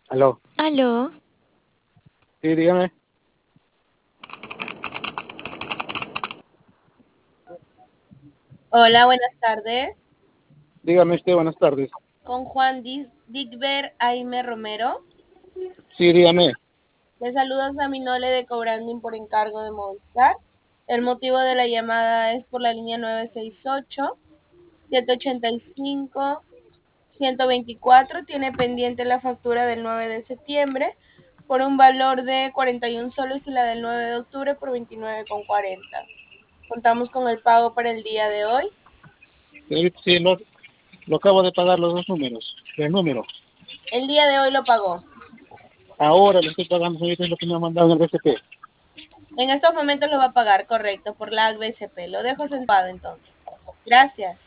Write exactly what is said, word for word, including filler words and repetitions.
Aló. Aló, Sí, dígame. Hola, buenas tardes. Dígame usted, buenas tardes. Con Juan Dis- Digber Aime Romero. Sí, dígame. Le saluda Saminole de Cobranding por encargo de Movistar. El motivo de la llamada es por la línea nueve seis ocho, siete ocho cinco, uno dos cuatro. Tiene pendiente la factura del nueve de septiembre por un valor de cuarenta y uno soles y la del nueve de octubre por veintinueve con cuarenta. Contamos con el pago para el día de hoy. Señorita, sí, lo, lo acabo de pagar los dos números. El número. El día de hoy lo pagó. Ahora le estoy pagando, señorita, es lo que me ha mandado en el B C P. En estos momentos lo va a pagar, correcto, por la B C P. Lo dejo sentado entonces. Gracias.